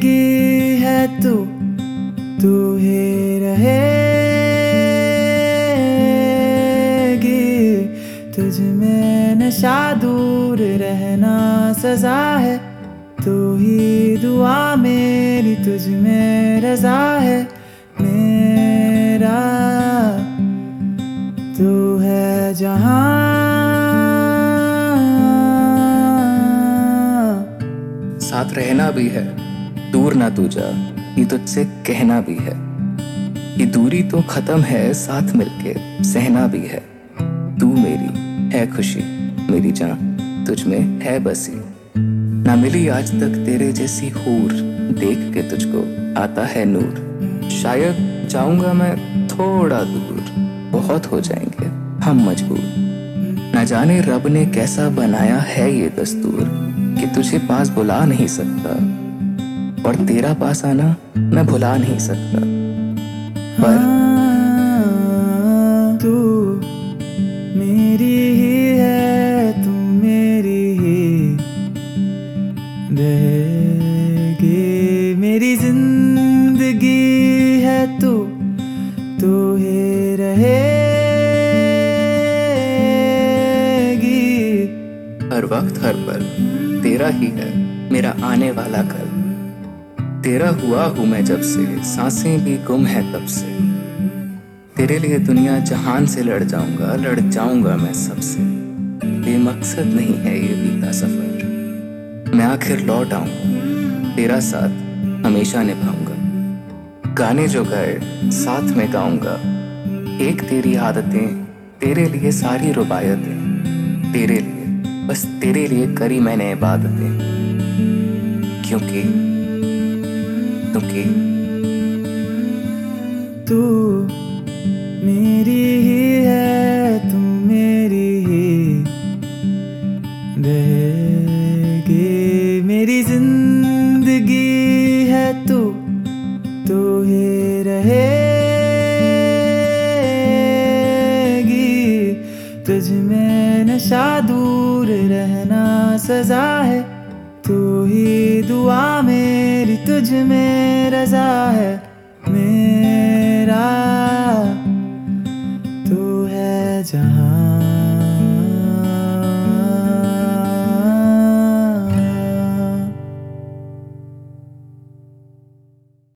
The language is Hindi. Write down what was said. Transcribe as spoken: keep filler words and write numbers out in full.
है तू तू ही रहेगी। तुझ में नशा दूर रहना सजा है। तू ही दुआ मेरी तुझ में रजा है। मेरा तू है जहां। साथ रहना भी है, दूर ना तू जा, ये तुझसे कहना भी है। ये दूरी तो खत्म है, साथ मिलके सहना भी है। तू मेरी है खुशी, मेरी जान तुझ में है बसी। ना मिली आज तक तेरे जैसी हूर, देख के तुझको आता है नूर। शायद जाऊंगा मैं थोड़ा दूर, बहुत हो जाएंगे हम मजबूर। ना जाने रब ने कैसा बनाया है ये दस्तूर, कि तुझे पास बुला नहीं सकता और तेरा पास आना मैं भुला नहीं सकता। पर तू मेरी ही है, तू मेरी ही रहेगी। मेरी जिंदगी है तू तू ही रहेगी। हर वक्त हर पल तेरा ही है मेरा आने वाला कल। तेरा हुआ हूँ मैं जब से, सांसें भी गुम है तब से। तेरे लिए दुनिया जहान से लड़ जाऊंगा, लड़ जाऊंगा मैं सबसे। बेमकसद नहीं है ये बीता सफर, मैं आखिर लौट आऊंगा, तेरा साथ हमेशा निभाऊंगा। गाने जो गाए साथ में गाऊंगा, एक तेरी आदतें, तेरे लिए सारी रुबायतें। तेरे लिए, बस तेरे लिए करी मैंने इबादतें। क्योंकि क्योंकि तू मेरी ही है, तू मेरी ही रहेगी। मेरी जिंदगी है तू तू ही रहेगी। तुझ में नशा दूर रहना सजा है। तू ही दुआ मेरी तुझ में रजा है।